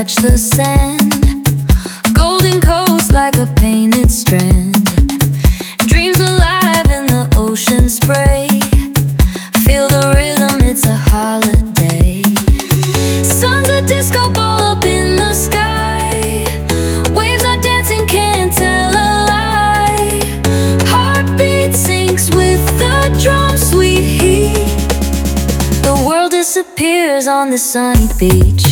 touch the sand. Golden coast like a painted strand. Dreams alive in the ocean spray. Feel the rhythm, it's a holiday. Sun's a disco ball up in the sky. Waves are dancing, can't tell a lie. Heartbeat syncs with the drum, sweet heat. The world disappears on the sunny beach.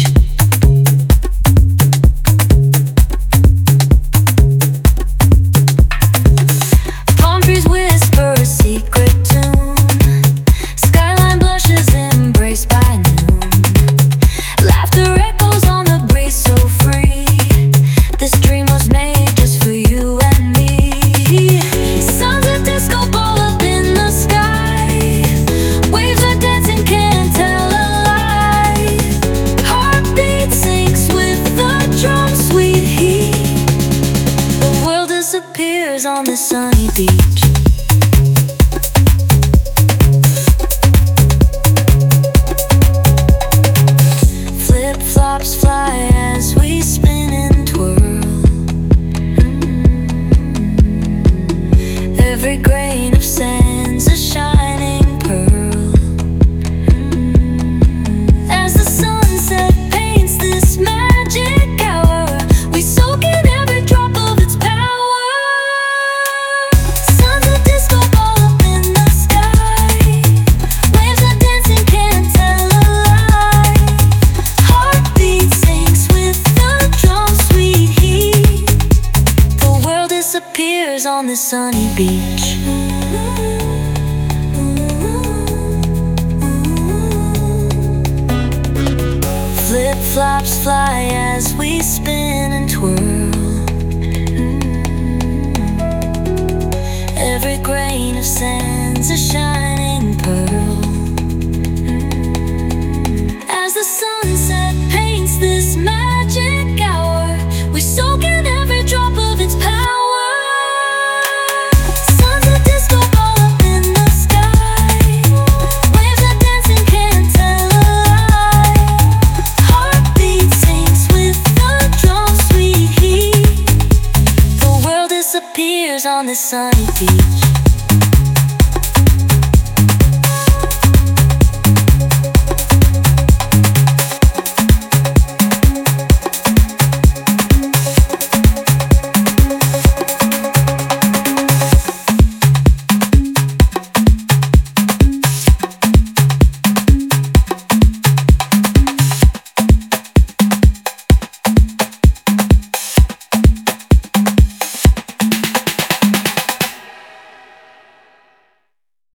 Palm trees whisper a secret tune. Skyline blushes embraced by noon. Laughter echoes on the breeze, so free. This dream was made just for you and me. Sun's a disco ball up in the sky. Waves are dancing, can't tell a lie. Heartbeat syncs with the drum, sweet heat. The world disappears on the sunny beach. Flip-flops fly as we spin and twirl. Every grain of sand's a shining pearl. As the sunset paints this magic hour, we soak in every drop of its power. Sun's a disco ball up in the sky. Waves are dancing, can't tell a lie. Heartbeat syncs with the drum, sweet heat. The world disappears on the sunny beach. Flip-flops fly as we spin and twirl. Every grain of sand's a shining pearl. As the sunset paints this magic hour, we soak in every drop of its power. Sun's a disco ball up in the sky. Waves are dancing, can't tell a lie. Heartbeat syncs with the drum, sweet heat. The world disappears on the sunny beach.